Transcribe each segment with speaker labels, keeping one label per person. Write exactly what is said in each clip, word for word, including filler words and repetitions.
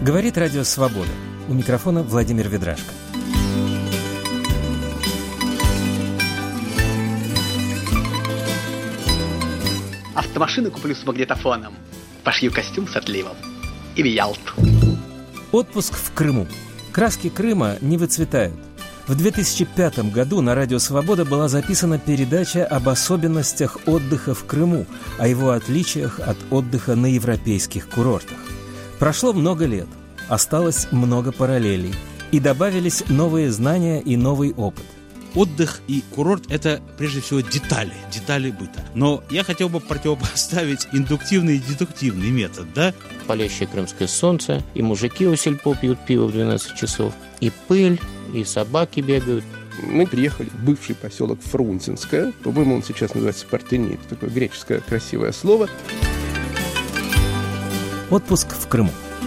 Speaker 1: Говорит Радио Свобода. У микрофона Владимир Ведрашко.
Speaker 2: Автомашину куплю с магнитофоном, пошью костюм с отливом и в Ялту.
Speaker 1: Отпуск в Крыму. Краски Крыма не выцветают. В две тысячи пятом году на Радио Свобода была записана передача об особенностях отдыха в Крыму, о его отличиях от отдыха на европейских курортах. Прошло много лет, осталось много параллелей, и добавились новые знания и новый опыт.
Speaker 3: Отдых и курорт – это прежде всего детали, детали быта. Но я хотел бы противопоставить индуктивный и дедуктивный метод, да?
Speaker 4: Палящее крымское солнце, и мужики у сельпо пьют пиво в двенадцать часов, и пыль, и собаки бегают.
Speaker 5: Мы приехали в бывший поселок Фрунзенское. По-моему, он сейчас называется Партенит. Такое греческое красивое слово.
Speaker 1: Отпуск в Крыму.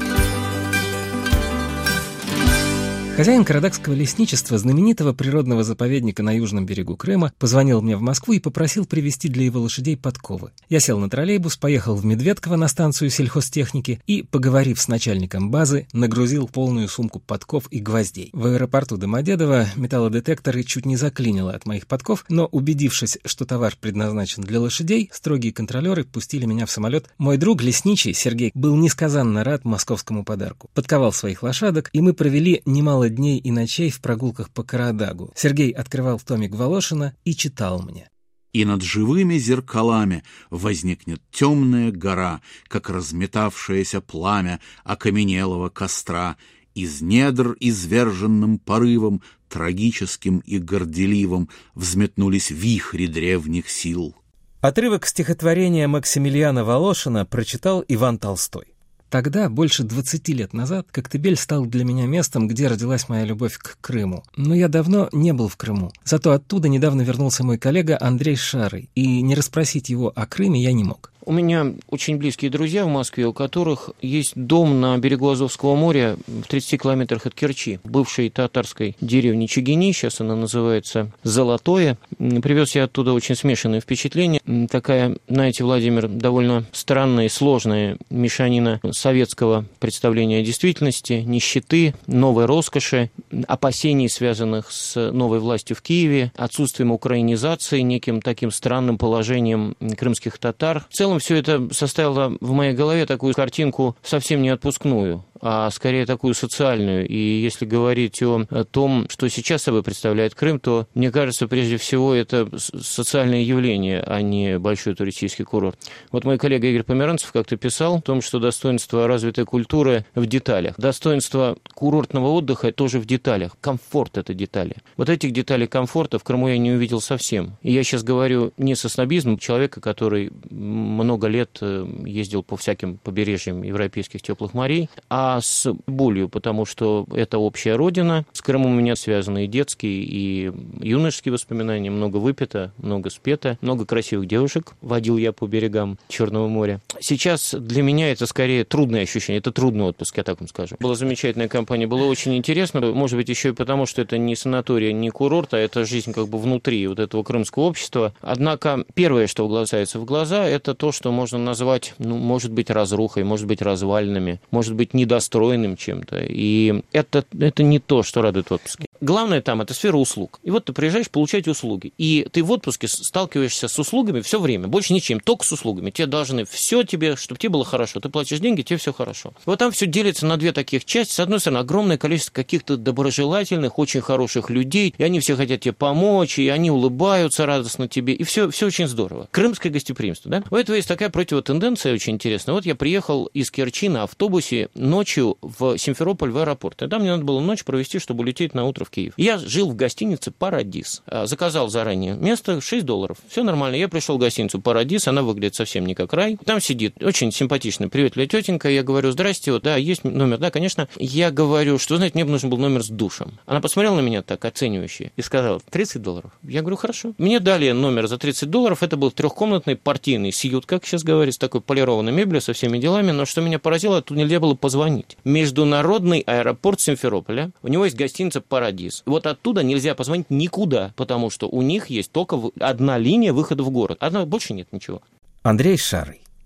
Speaker 1: Хозяин Карадакского лесничества, знаменитого природного заповедника на южном берегу Крыма, позвонил мне в Москву и попросил привезти для его лошадей подковы. Я сел на троллейбус, поехал в Медведково на станцию сельхозтехники и, поговорив с начальником базы, нагрузил полную сумку подков и гвоздей. В аэропорту Домодедово металлодетекторы чуть не заклинило от моих подков, но, убедившись, что товар предназначен для лошадей, строгие контролеры пустили меня в самолет. Мой друг, лесничий Сергей, был несказанно рад московскому подарку. Подковал своих лошадок, и мы провели немало дней и ночей в прогулках по Карадагу. Сергей открывал томик Волошина и читал мне.
Speaker 6: «И над живыми зеркалами возникнет темная гора, как разметавшееся пламя окаменелого костра, из недр изверженным порывом, трагическим и горделивым, взметнулись вихри древних сил».
Speaker 1: Отрывок стихотворения Максимилиана Волошина прочитал Иван Толстой. Тогда, больше двадцати лет назад, Коктебель стал для меня местом, где родилась моя любовь к Крыму. Но я давно не был в Крыму. Зато оттуда недавно вернулся мой коллега Андрей Шарый, и не расспросить его о Крыме я не мог.
Speaker 4: У меня очень близкие друзья в Москве, у которых есть дом на берегу Азовского моря в тридцати километрах от Керчи, в бывшей татарской деревне Чигини, сейчас она называется Золотое. Привез я оттуда очень смешанные впечатления. Такая, знаете, Владимир, довольно странная и сложная мешанина советского представления о действительности, нищеты, новой роскоши, опасений, связанных с новой властью в Киеве, отсутствием украинизации, неким таким странным положением крымских татар. В целом все это составило в моей голове такую картинку совсем не отпускную, а скорее такую социальную. И если говорить о, о том, что сейчас собой представляет Крым, то, мне кажется, прежде всего это социальное явление, а не большой туристический курорт. Вот мой коллега Игорь Померанцев как-то писал о том, что достоинство развитой культуры в деталях. Достоинство курортного отдыха тоже в деталях. Комфорт — это детали. Вот этих деталей комфорта в Крыму я не увидел совсем. И я сейчас говорю не со снобизмом человека, который много лет ездил по всяким побережьям европейских теплых морей, а с болью, потому что это общая родина. С Крымом у меня связаны и детские, и юношеские воспоминания. Много выпито, много спето, много красивых девушек водил я по берегам Черного моря. Сейчас для меня это скорее трудное ощущение, это трудный отпуск, я так вам скажу. Была замечательная компания, было очень интересно. Может быть, еще и потому, что это не санаторий, не курорт, а это жизнь как бы внутри вот этого крымского общества. Однако первое, что бросается в глаза, это то, что можно назвать, ну, может быть, разрухой, может быть, развалинами, может быть, недостроенным чем-то. И это, это не то, что радует в отпуске. Главное там – это сфера услуг. И вот ты приезжаешь получать услуги. И ты в отпуске сталкиваешься с услугами все время, больше ничем, только с услугами. Тебе должны все тебе, чтобы тебе было хорошо. Ты платишь деньги, тебе все хорошо. Вот там все делится на две таких части. С одной стороны, огромное количество каких-то доброжелательных, очень хороших людей. И они все хотят тебе помочь, и они улыбаются радостно тебе. И все, все очень здорово. Крымское гостеприимство, да? У этого есть такая противотенденция очень интересная. Вот я приехал из Керчи на автобусе ночью в Симферополь в аэропорт. И там мне надо было ночь провести, чтобы улететь на утро в Киев. Я жил в гостинице «Парадис». Заказал заранее место, шесть долларов. Все нормально. Я пришел в гостиницу «Парадис», она выглядит совсем не как рай. Там сидит очень симпатичная приветливая тетенька. Я говорю: здрасте, вот, да, есть номер? Да, конечно. Я говорю, что, знаете, мне бы нужен был номер с душем. Она посмотрела на меня так оценивающе и сказала: тридцать долларов. Я говорю: хорошо. Мне дали номер за тридцать долларов. Это был трехкомнатный партийный сьют, как сейчас говорят, с такой полированной мебелью, со всеми делами. Но что меня поразило, тут нельзя было позвонить. Международный аэропорт Симферополя. У него есть гостиница «Парадис». Вот оттуда нельзя позвонить никуда, потому что у них есть только одна линия выхода в город. Одна, больше нет ничего.
Speaker 1: Андрей Шарый.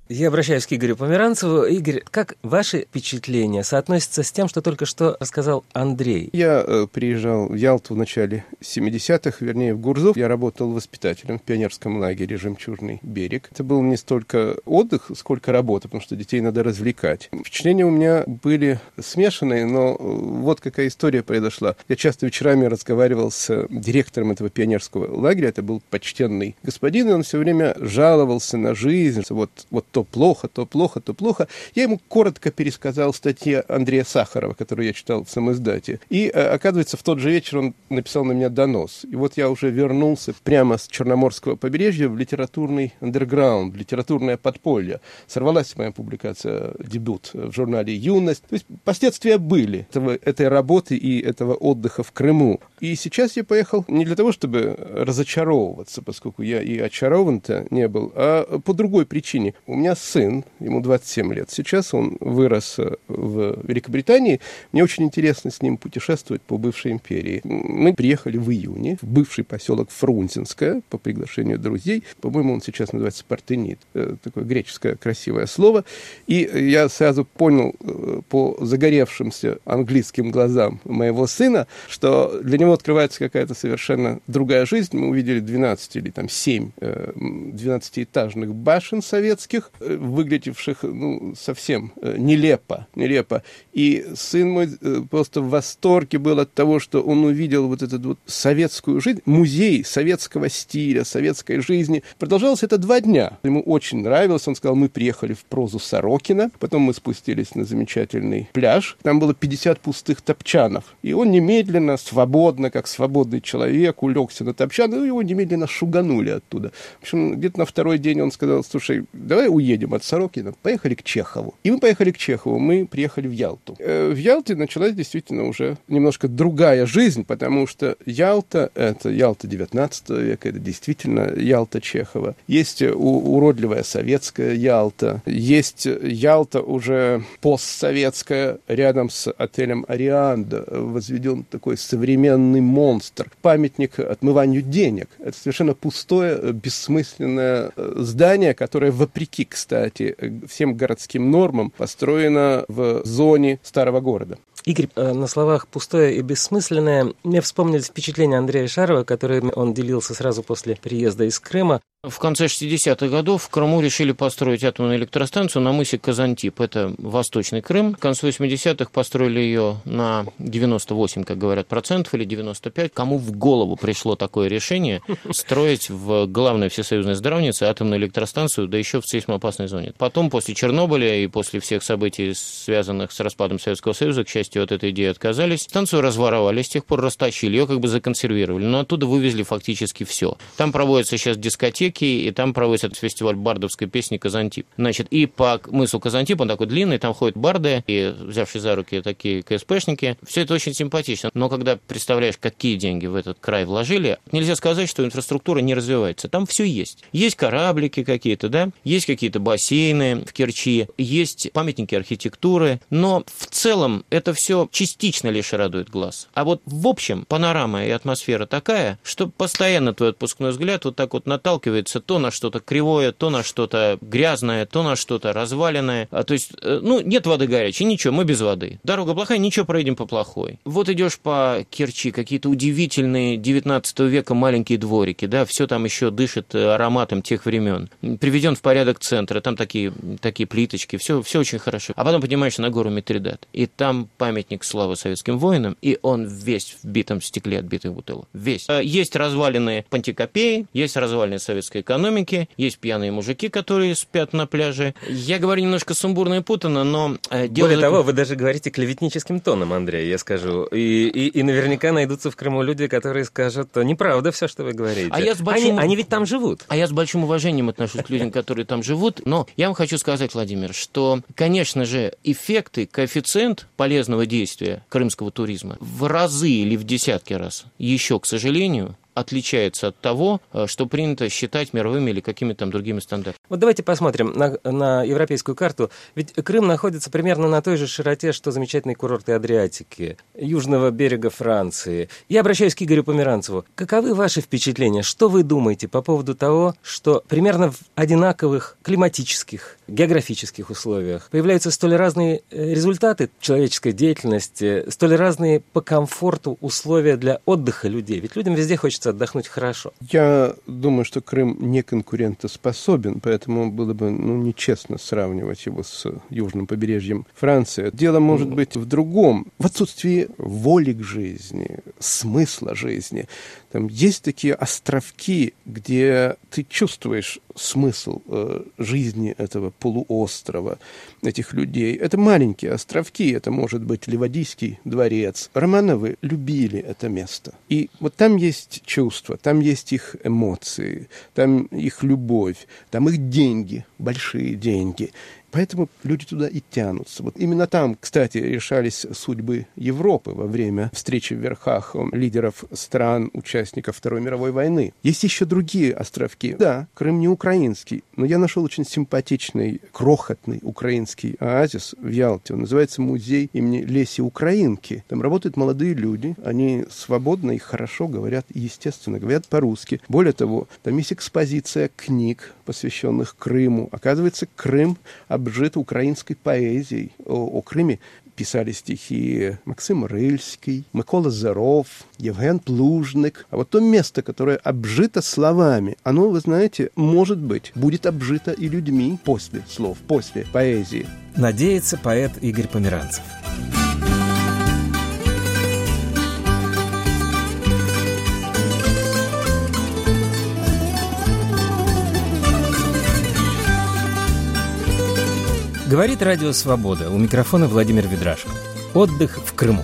Speaker 1: Я обращаюсь к Игорю Померанцеву. Игорь, как ваши впечатления соотносятся с тем, что только что рассказал Андрей?
Speaker 5: Я э, приезжал в Ялту в начале семидесятых, вернее, в Гурзуф. Я работал воспитателем в пионерском лагере «Жемчужный берег». Это был не столько отдых, сколько работа, потому что детей надо развлекать. Впечатления у меня были смешанные, но вот какая история произошла. Я часто вечерами разговаривал с директором этого пионерского лагеря. Это был почтенный господин, и он все время жаловался на жизнь. Вот, вот то плохо, то плохо, то плохо. Я ему коротко пересказал статьи Андрея Сахарова, которую я читал в самоиздате. И, оказывается, в тот же вечер он написал на меня донос. И вот я уже вернулся прямо с Черноморского побережья в литературный андерграунд, в литературное подполье. Сорвалась моя публикация, дебют в журнале «Юность». То есть последствия были этого, этой работы и этого отдыха в Крыму. И сейчас я поехал не для того, чтобы разочаровываться, поскольку я и очарован-то не был, а по другой причине. У меня сын, ему двадцать семь лет. Сейчас он вырос в Великобритании. Мне очень интересно с ним путешествовать по бывшей империи. Мы приехали в июне в бывший поселок Фрунзенское по приглашению друзей. По-моему, он сейчас называется Партенит. Такое греческое красивое слово. И я сразу понял по загоревшимся английским глазам моего сына, что для него открывается какая-то совершенно другая жизнь. Мы увидели двенадцать или там семь двенадцатиэтажных башен советских, выглядевших ну, совсем нелепо, нелепо. И сын мой просто в восторге был от того, что он увидел вот эту вот советскую жизнь, музей советского стиля, советской жизни. Продолжалось это два дня. Ему очень нравилось. Он сказал, мы приехали в прозу Сорокина, потом мы спустились на замечательный пляж. Там было пятьдесят пустых топчанов. И он немедленно, свободно, как свободный человек, улегся на топчан, и его немедленно шуганули оттуда. В общем, где-то на второй день он сказал, слушай, давай уедем от Сорокина, поехали к Чехову. И мы поехали к Чехову, мы приехали в Ялту. Э, в Ялте началась действительно уже немножко другая жизнь, потому что Ялта, это Ялта девятнадцатого века, это действительно Ялта Чехова. Есть у, уродливая советская Ялта, есть Ялта уже постсоветская, рядом с отелем «Арианда» возведен такой современный монстр, памятник отмыванию денег. Это совершенно пустое, бессмысленное здание, которое, вопреки, кстати, всем городским нормам, построено в зоне старого города.
Speaker 1: Игорь, на словах «пустое и бессмысленное» мне вспомнились впечатления Андрея Шарова, которыми он делился сразу после приезда из Крыма.
Speaker 4: В конце шестидесятых годов в Крыму решили построить атомную электростанцию на мысе Казантип. Это Восточный Крым. К концу восьмидесятых построили ее на девяносто восемь, как говорят, процентов или девяносто пять. Кому в голову пришло такое решение строить в главной всесоюзной здравнице атомную электростанцию, да еще в сейсмоопасной зоне? Потом, после Чернобыля и после всех событий, связанных с распадом Советского Союза, к счастью, от этой идеи отказались. Станцию разворовали, с тех пор растащили, ее как бы законсервировали, но оттуда вывезли фактически все. Там проводятся сейчас дискотеки, и там проводится фестиваль бардовской песни «Казантип». Значит, и по мысу Казантип, он такой длинный, там ходят барды, и взявшие за руки такие КСПшники. Все это очень симпатично. Но когда представляешь, какие деньги в этот край вложили, нельзя сказать, что инфраструктура не развивается. Там все есть. Есть кораблики какие-то, да, есть какие-то бассейны в Керчи, есть памятники архитектуры, но в целом это все частично лишь радует глаз. А вот в общем панорама и атмосфера такая, что постоянно твой отпускной взгляд вот так вот наталкивает то на что-то кривое, то на что-то грязное, то на что-то разваленное. А, то есть, ну, нет воды горячей, ничего, мы без воды. Дорога плохая, ничего, проедем по плохой. Вот идешь по Керчи, какие-то удивительные девятнадцатого века маленькие дворики, да, все там еще дышит ароматом тех времен. Приведен в порядок центр, там такие, такие плиточки, все, все очень хорошо. А потом поднимаешься на гору Митридат, и там памятник славы советским воинам, и он весь в битом стекле от битых бутылок. Весь. Есть развалины Пантикопеи, есть развалины советской экономики, есть пьяные мужики, которые спят на пляже. Я говорю немножко сумбурно и путано, но... Э, дело...
Speaker 1: Более того, вы даже говорите клеветническим тоном, Андрей, я скажу. И, и, и наверняка найдутся в Крыму люди, которые скажут, неправда все, что вы говорите.
Speaker 4: А я с большим...
Speaker 1: они, они ведь там живут.
Speaker 4: А я с большим уважением отношусь к людям, которые там живут. Но я вам хочу сказать, Владимир, что, конечно же, эффекты, коэффициент полезного действия крымского туризма в разы или в десятки раз еще, к сожалению, отличается от того, что принято считать мировыми или какими-то там другими стандартами.
Speaker 1: Вот давайте посмотрим на, на европейскую карту. Ведь Крым находится примерно на той же широте, что замечательные курорты Адриатики, южного берега Франции. Я обращаюсь к Игорю Померанцеву. Каковы ваши впечатления? Что вы думаете по поводу того, что примерно в одинаковых климатических, географических условиях появляются столь разные результаты человеческой деятельности, столь разные по комфорту условия для отдыха людей? Ведь людям везде хочется отдохнуть хорошо.
Speaker 5: Я думаю, что Крым не конкурентоспособен, поэтому было бы ну, нечестно сравнивать его с южным побережьем Франции. Дело может быть в другом, в отсутствии воли к жизни, смысла жизни. Там есть такие островки, где ты чувствуешь смысл э, жизни этого полуострова, этих людей. Это маленькие островки, это может быть Ливадийский дворец. Романовы любили это место. И вот там есть чувства, там есть их эмоции, там их любовь, там их деньги, большие деньги. Поэтому люди туда и тянутся. Вот именно там, кстати, решались судьбы Европы во время встречи в верхах лидеров стран, участников Второй мировой войны. Есть еще другие островки. Да, Крым не украинский, но я нашел очень симпатичный, крохотный украинский оазис в Ялте. Он называется «Музей имени Леси Украинки». Там работают молодые люди, они свободно и хорошо говорят, естественно, говорят по-русски. Более того, там есть экспозиция книг, посвященных Крыму. Оказывается, Крым обжит украинской поэзией. О, о Крыме писали стихи Максим Рыльский, Микола Зеров, Евген Плужник. А вот то место, которое обжито словами, оно, вы знаете, может быть, будет обжито и людьми после слов, после поэзии.
Speaker 1: Надеется поэт Игорь Померанцев. Говорит Радио Свобода. У микрофона Владимир Ведрашко. Отдых в Крыму.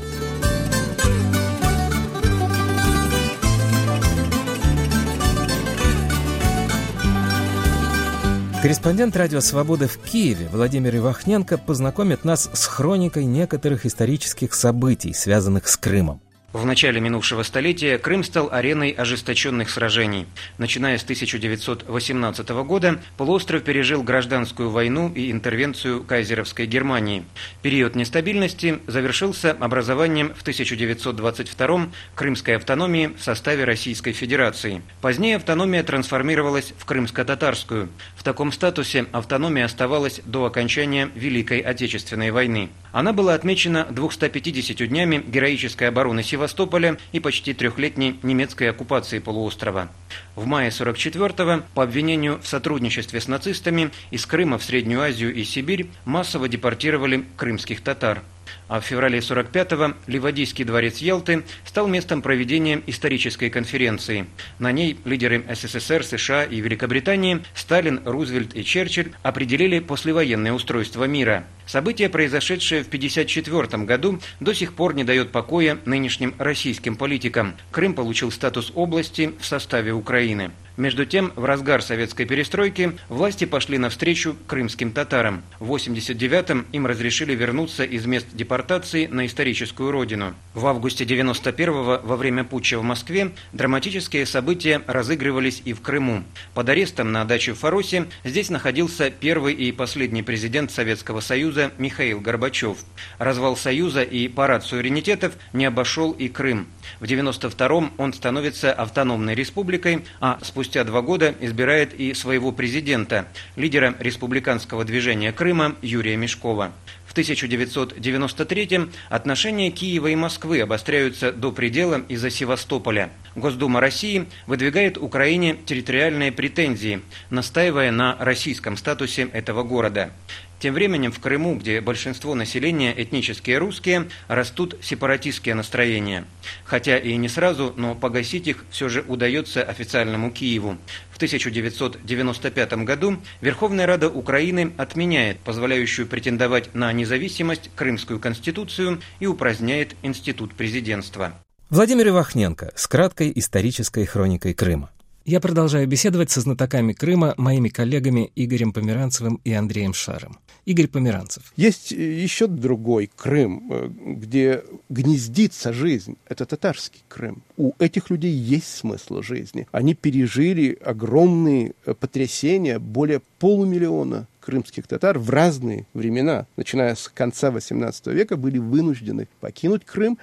Speaker 1: Корреспондент Радио Свобода в Киеве Владимир Ивахненко познакомит нас с хроникой некоторых исторических событий, связанных с Крымом.
Speaker 7: В начале минувшего столетия Крым стал ареной ожесточенных сражений. Начиная с тысяча девятьсот восемнадцатого года полуостров пережил гражданскую войну и интервенцию кайзеровской Германии. Период нестабильности завершился образованием в тысяча девятьсот двадцать втором Крымской автономии в составе Российской Федерации. Позднее автономия трансформировалась в крымско-татарскую. В таком статусе автономия оставалась до окончания Великой Отечественной войны. Она была отмечена двумястами пятьюдесятью днями героической обороны Севастополя и почти трехлетней немецкой оккупации полуострова. В мае сорок четвёртого по обвинению в сотрудничестве с нацистами из Крыма в Среднюю Азию и Сибирь массово депортировали крымских татар. А в феврале сорок пятого Ливадийский дворец Ялты стал местом проведения исторической конференции. На ней лидеры СССР, США и Великобритании, Сталин, Рузвельт и Черчилль определили послевоенное устройство мира. Событие, произошедшее в тысяча девятьсот пятьдесят четвёртом году, до сих пор не дает покоя нынешним российским политикам. Крым получил статус области в составе Украины. Между тем, в разгар советской перестройки власти пошли навстречу крымским татарам. В восемьдесят девятом им разрешили вернуться из мест депортации на историческую родину. В августе девяносто первого, во время путча в Москве, драматические события разыгрывались и в Крыму. Под арестом на даче в Фаросе здесь находился первый и последний президент Советского Союза Михаил Горбачев. Развал Союза и парад суверенитетов не обошел и Крым. В девяносто втором он становится автономной республикой, а спустя два года избирает и своего президента, лидера республиканского движения Крыма Юрия Мешкова. В тысяча девятьсот девяносто третьем отношения Киева и Москвы обостряются до предела из-за Севастополя. Госдума России выдвигает Украине территориальные претензии, настаивая на российском статусе этого города. Тем временем в Крыму, где большинство населения этнические русские, растут сепаратистские настроения. Хотя и не сразу, но погасить их все же удается официальному Киеву. В тысяча девятьсот девяносто пятом году Верховная Рада Украины отменяет позволяющую претендовать на независимость Крымскую конституцию и упраздняет институт президентства.
Speaker 1: Владимир Ивахненко с краткой исторической хроникой Крыма. Я продолжаю беседовать со знатоками Крыма, моими коллегами Игорем Померанцевым и Андреем Шаром. Игорь Померанцев.
Speaker 5: Есть еще другой Крым, где гнездится жизнь. Это татарский Крым. У этих людей есть смысл жизни. Они пережили огромные потрясения, более полумиллиона крымских татар в разные времена, начиная с конца восемнадцатого века, были вынуждены покинуть Крым,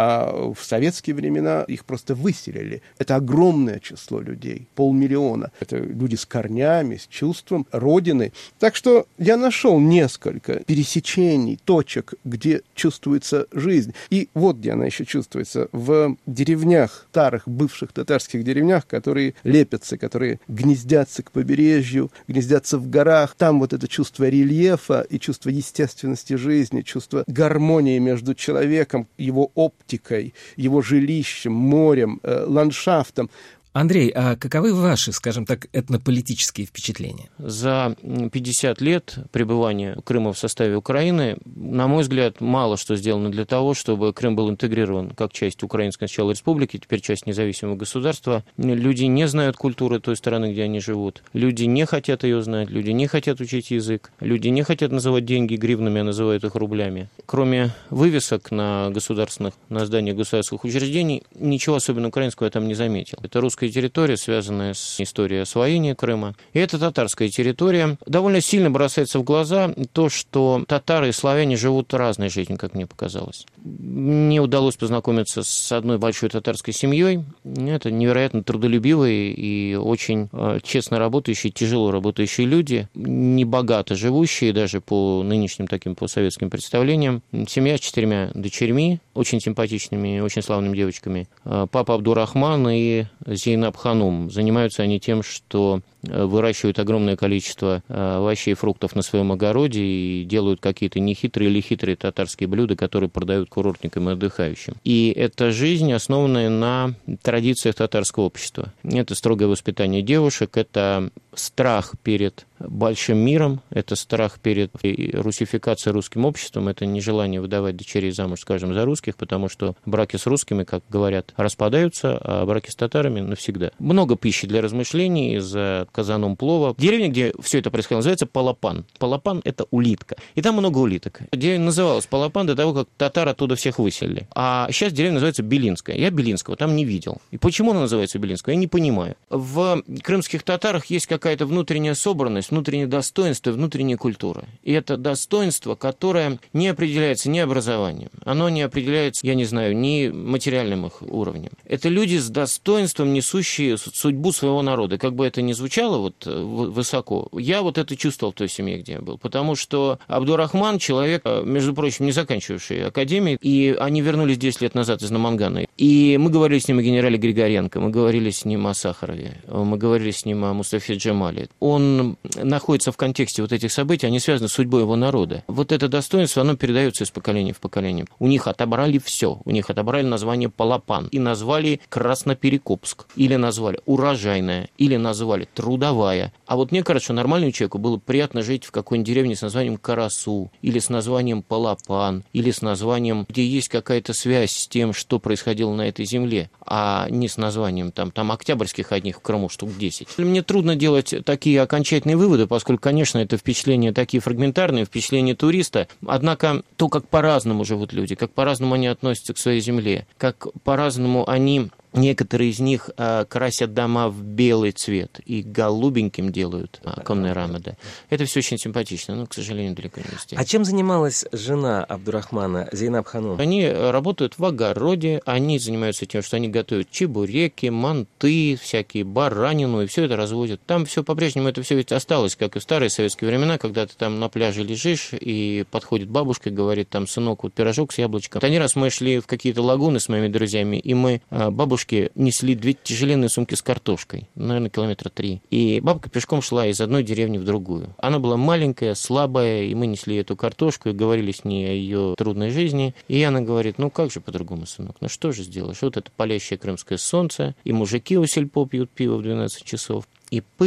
Speaker 5: а в советские времена их просто выселили. Это огромное число людей, полмиллиона. Это люди с корнями, с чувством родины. Так что я нашел несколько пересечений, точек, где чувствуется жизнь. И вот где она еще чувствуется. В деревнях, старых, бывших татарских деревнях, которые лепятся, которые гнездятся к побережью, гнездятся в горах. Там вот это чувство рельефа и чувство естественности жизни, чувство гармонии между человеком, его оптикой, его жилищем, морем, э, ландшафтом.
Speaker 1: Андрей, а каковы ваши, скажем так, этнополитические впечатления?
Speaker 4: За пятьдесят лет пребывания Крыма в составе Украины, на мой взгляд, мало что сделано для того, чтобы Крым был интегрирован как часть Украинской сначала республики, теперь часть независимого государства. Люди не знают культуры той страны, где они живут. Люди не хотят ее знать, люди не хотят учить язык, люди не хотят называть деньги гривнами, а называют их рублями. Кроме вывесок на государственных, на зданиях государственных учреждений, ничего особенно украинского я там не заметил. Это русская территория, связанная с историей освоения Крыма. И эта татарская территория. Довольно сильно бросается в глаза то, что татары и славяне живут разной жизнью, как мне показалось. Мне удалось познакомиться с одной большой татарской семьей. Это невероятно трудолюбивые и очень честно работающие, тяжело работающие люди, небогато живущие даже по нынешним таким, по советским представлениям. Семья с четырьмя дочерьми, очень симпатичными, очень славными девочками. Папа Абдурахман и Зейнаб Ханум. Занимаются они тем, что выращивают огромное количество овощей и фруктов на своем огороде и делают какие-то нехитрые или хитрые татарские блюда, которые продают курортникам и отдыхающим. И это жизнь, основанная на традициях татарского общества. Это строгое воспитание девушек, это страх перед большим миром, это страх перед русификацией русским обществом, это нежелание выдавать дочерей замуж, скажем, за русских, потому что браки с русскими, как говорят, распадаются, а браки с татарами навсегда. Много пищи для размышлений за казаном плова. Деревня, где все это происходило, называется Палапан. Палапан — это улитка. И там много улиток. Деревня называлась Палапан до того, как татар оттуда всех выселили. А сейчас деревня называется Белинская. Я Белинского там не видел. И почему она называется Белинская, я не понимаю. В крымских татарах есть какая-то внутренняя собранность, внутреннее достоинство, внутренняя культура. И это достоинство, которое не определяется ни образованием, оно не определяется, я не знаю, ни материальным их уровнем. Это люди с достоинством, несущие судьбу своего народа. Как бы это ни звучало вот высоко, я вот это чувствовал в той семье, где я был. Потому что Абдурахман человек, между прочим, не заканчивавший академию, и они вернулись десять лет назад из Намангана. И мы говорили с ним о генерале Григоренко, мы говорили с ним о Сахарове, мы говорили с ним о Мустафе Джамале. Он находится в контексте вот этих событий, они связаны с судьбой его народа. Вот это достоинство, оно передается из поколения в поколение. У них отобрали все. У них отобрали название Палапан. И назвали Красноперекопск. Или назвали Урожайная. Или назвали Трудовая. А вот мне кажется, что нормальному человеку было приятно жить в какой-нибудь деревне с названием Карасу. Или с названием Палапан. Или с названием, где есть какая-то связь с тем, что происходило на этой земле. А не с названием там, там октябрьских одних в Крыму штук десять. Мне трудно делать такие окончательные выводы, поскольку, конечно, это впечатления такие фрагментарные, впечатления туриста. Однако то, как по-разному живут люди, как по-разному они относятся к своей земле, как по-разному они... Некоторые из них а, красят дома в белый цвет и голубеньким делают оконные рамы. Да. Это все очень симпатично, но, к сожалению, далеко не везде.
Speaker 1: А чем занималась жена Абдурахмана, Зейнаб Ханум?
Speaker 4: Они работают в огороде, они занимаются тем, что они готовят чебуреки, манты, всякие баранину, и все это разводят. Там все по-прежнему, это все ведь осталось, как и в старые советские времена, когда ты там на пляже лежишь, и подходит бабушка и говорит, там, сынок, вот пирожок с яблочком. Один раз мы шли в какие-то лагуны с моими друзьями, и мы, бабушка несли две тяжеленные сумки с картошкой, наверное, километра три. И бабка пешком шла из одной деревни в другую. Она была маленькая, слабая, и мы несли эту картошку и говорили с ней о ее трудной жизни. И она говорит, ну как же по-другому, сынок, ну что же сделаешь? Вот это палящее крымское солнце, и мужики у сельпо пьют пиво в двенадцать часов, и пыль,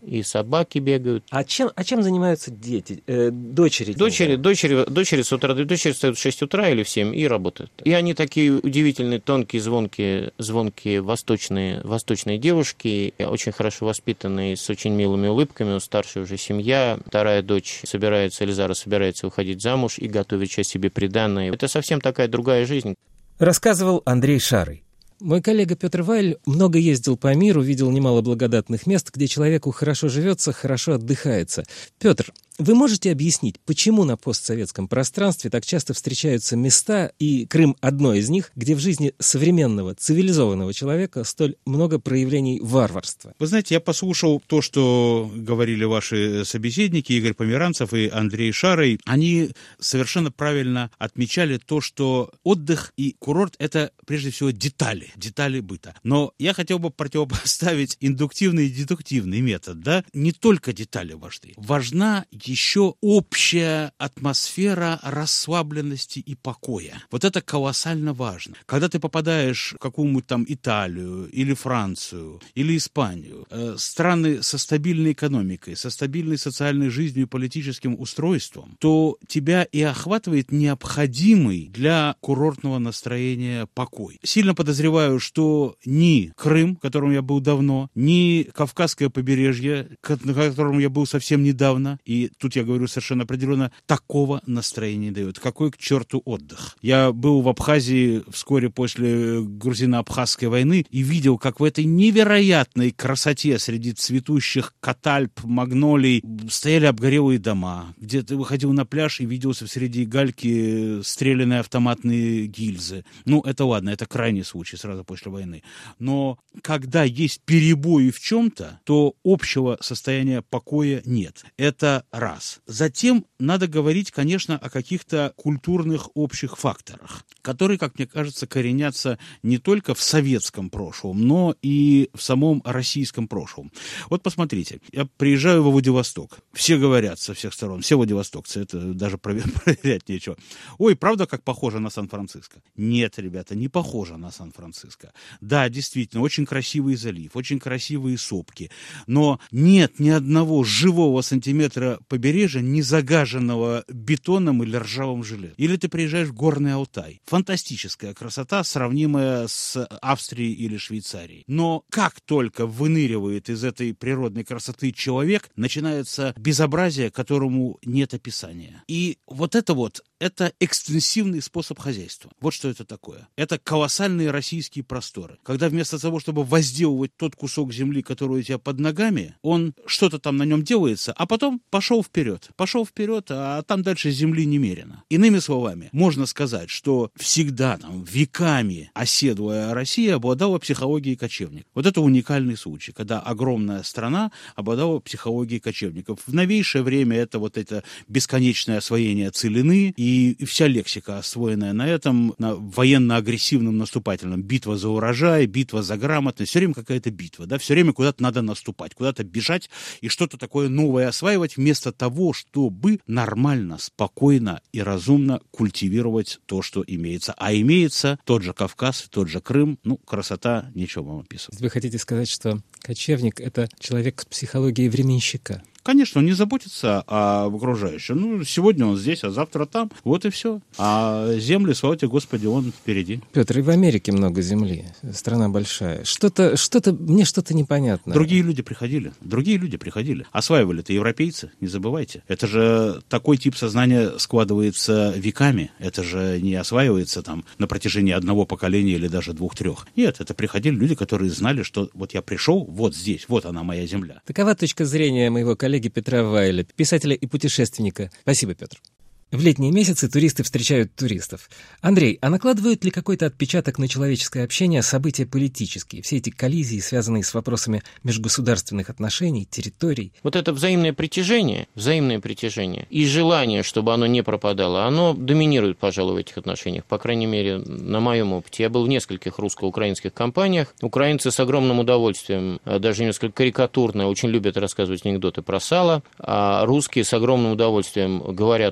Speaker 4: и собаки бегают.
Speaker 1: А чем, а чем занимаются дети, э, дочери?
Speaker 4: Дочери, дочери, дочери с утра, дочери встают в шесть утра или в семь и работают. И они такие удивительные, тонкие, звонкие, звонкие восточные, восточные девушки, очень хорошо воспитанные, с очень милыми улыбками. У старшей уже семья, вторая дочь собирается, Эльзара собирается выходить замуж и готовит сейчас себе приданое. Это совсем такая другая жизнь.
Speaker 1: Рассказывал Андрей Шарый. Мой коллега Петр Вайль много ездил по миру, видел немало благодатных мест, где человеку хорошо живется, хорошо отдыхается. Петр, вы можете объяснить, почему на постсоветском пространстве так часто встречаются места, и Крым одно из них, где в жизни современного, цивилизованного человека столь много проявлений варварства?
Speaker 3: Вы знаете, я послушал то, что говорили ваши собеседники, Игорь Померанцев и Андрей Шарый. Они совершенно правильно отмечали то, что отдых и курорт – это прежде всего детали, детали быта. Но я хотел бы противопоставить индуктивный и дедуктивный метод. Да? Не только детали важны. Важна еще общая атмосфера расслабленности и покоя. Вот это колоссально важно. Когда ты попадаешь в какую-нибудь там Италию или Францию или Испанию, э, страны со стабильной экономикой, со стабильной социальной жизнью и политическим устройством, то тебя и охватывает необходимый для курортного настроения покой. Сильно подозреваю, что ни Крым, в котором я был давно, ни Кавказское побережье, на котором я был совсем недавно, и тут я говорю совершенно определенно, такого настроения не дает. Какой к черту отдых? Я был в Абхазии вскоре после грузино-абхазской войны и видел, как в этой невероятной красоте среди цветущих катальп, магнолий стояли обгорелые дома, где ты выходил на пляж и виделся среди гальки стрелянные автоматные гильзы. Ну, это ладно, это крайний случай сразу после войны. Но когда есть перебои в чем-то, то общего состояния покоя нет. Это раз. Затем надо говорить, конечно, о каких-то культурных общих факторах, которые, как мне кажется, коренятся не только в советском прошлом, но и в самом российском прошлом. Вот посмотрите, я приезжаю во Владивосток. Все говорят со всех сторон, все владивостокцы, это даже проверять нечего. Ой, правда, как похоже на Сан-Франциско? Нет, ребята, не похоже на Сан-Франциско. Да, действительно, очень красивый залив, очень красивые сопки, но нет ни одного живого сантиметра побережья, не загаженного бетоном или ржавым железом. Или ты приезжаешь в Горный Алтай. Фантастическая красота, сравнимая с Австрией или Швейцарией. Но как только выныривает из этой природной красоты человек, начинается безобразие, которому нет описания. И вот это вот, это экстенсивный способ хозяйства. Вот что это такое. Это колоссальные российские просторы. Когда вместо того, чтобы возделывать тот кусок земли, который у тебя под ногами, он что-то там на нем делается, а потом пошел вперед. Пошел вперед, а там дальше земли немерено. Иными словами, можно сказать, что всегда, там, веками оседлая Россия обладала психологией кочевников. Вот это уникальный случай, когда огромная страна обладала психологией кочевников. В новейшее время это вот это бесконечное освоение целины и И вся лексика, освоенная на этом, на военно-агрессивном наступательном. Битва за урожай, битва за грамотность. Все время какая-то битва, да, все время куда-то надо наступать, куда-то бежать и что-то такое новое осваивать, вместо того, чтобы нормально, спокойно и разумно культивировать то, что имеется. А имеется тот же Кавказ, тот же Крым. Ну, красота, нечего вам описывать.
Speaker 1: Вы хотите сказать, что кочевник — это человек с психологией временщика?
Speaker 3: Конечно, он не заботится о окружающем. Ну, сегодня он здесь, а завтра там. Вот и все. А земли, слава тебе, Господи, он впереди.
Speaker 1: Петр, и в Америке много земли. Страна большая. Что-то, что-то, мне что-то непонятно.
Speaker 3: Другие люди приходили. Другие люди приходили. Осваивали-то европейцы, не забывайте. Это же такой тип сознания складывается веками. Это же не осваивается там на протяжении одного поколения или даже двух-трех. Нет, это приходили люди, которые знали, что вот я пришел, вот здесь, вот она моя земля.
Speaker 1: Такова точка зрения моего коллеги коллеги Петра Вайля, писателя и путешественника. Спасибо, Петр. В летние месяцы туристы встречают туристов. Андрей, а накладывают ли какой-то отпечаток на человеческое общение события политические? Все эти коллизии, связанные с вопросами межгосударственных отношений, территорий?
Speaker 4: Вот это взаимное притяжение, взаимное притяжение и желание, чтобы оно не пропадало, оно доминирует, пожалуй, в этих отношениях. По крайней мере, на моем опыте. Я был в нескольких русско-украинских компаниях. Украинцы с огромным удовольствием, даже несколько карикатурно, очень любят рассказывать анекдоты про сало, а русские с огромным удовольствием говорят на сурже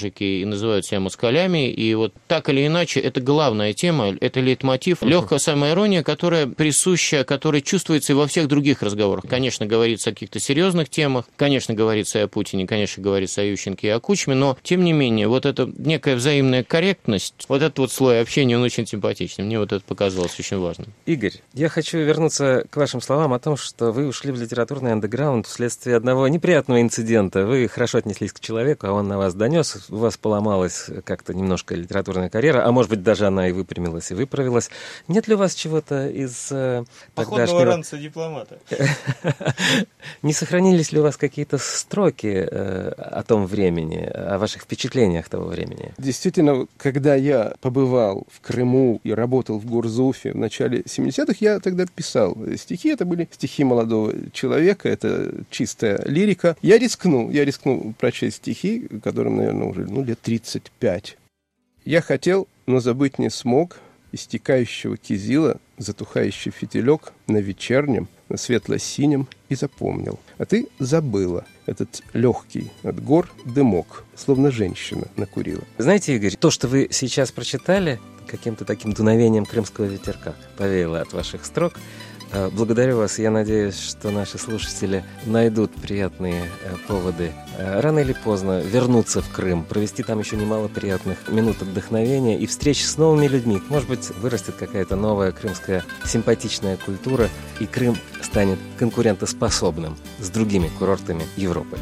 Speaker 4: таджики и называют себя москалями, и вот так или иначе, это главная тема, это лейтмотив, легкая самоирония, которая присуща, которая чувствуется и во всех других разговорах. Конечно, говорится о каких-то серьезных темах, конечно, говорится и о Путине, конечно, говорится о Ющенке и о Кучме, но, тем не менее, вот эта некая взаимная корректность, вот этот вот слой общения, он очень симпатичный. Мне вот это показалось очень важным.
Speaker 1: Игорь, я хочу вернуться к вашим словам о том, что вы ушли в литературный андеграунд вследствие одного неприятного инцидента. Вы хорошо отнеслись к человеку, а он на вас донес, у вас поломалась как-то немножко литературная карьера, а может быть, даже она и выпрямилась, и выправилась. Нет ли у вас чего-то из э,
Speaker 8: походного
Speaker 1: тогдашнего...
Speaker 8: ранца дипломата?
Speaker 1: Не сохранились ли у вас какие-то строки э, о том времени, о ваших впечатлениях того времени?
Speaker 5: Действительно, когда я побывал в Крыму и работал в Гурзуфе в начале семидесятых, я тогда писал стихи. Это были стихи молодого человека, это чистая лирика. Я рискнул, я рискнул прочесть стихи, которым, наверное, уже ну, лет тридцать пять. Я хотел, но забыть не смог истекающего кизила, затухающий фитилек на вечернем, на светло-синем, и запомнил. А ты забыла этот легкий от гор дымок, словно женщина накурила.
Speaker 1: Знаете, Игорь, то, что вы сейчас прочитали, каким-то таким дуновением крымского ветерка повеяло от ваших строк. Благодарю вас. Я надеюсь, что наши слушатели найдут приятные поводы рано или поздно вернуться в Крым, провести там еще немало приятных минут отдохновения и встреч с новыми людьми. Может быть, вырастет какая-то новая крымская симпатичная культура, и Крым станет конкурентоспособным с другими курортами Европы.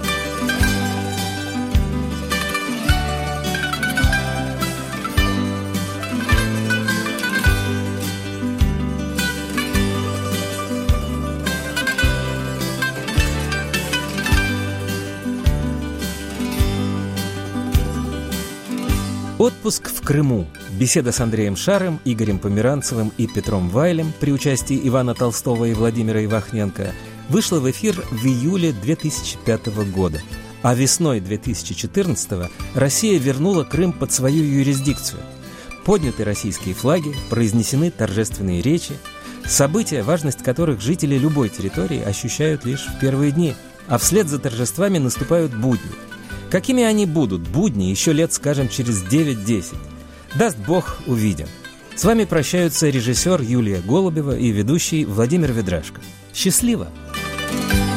Speaker 1: Отпуск в Крыму. Беседа с Андреем Шарым, Игорем Померанцевым и Петром Вайлем при участии Ивана Толстого и Владимира Ивахненко вышла в эфир в июле две тысячи пятого года. А весной две тысячи четырнадцатого Россия вернула Крым под свою юрисдикцию. Подняты российские флаги, произнесены торжественные речи, события, важность которых жители любой территории ощущают лишь в первые дни, а вслед за торжествами наступают будни. Какими они будут, будни, еще лет, скажем, через девять-десять? Даст Бог, увидим. С вами прощаются режиссер Юлия Голубева и ведущий Владимир Ведрашко. Счастливо!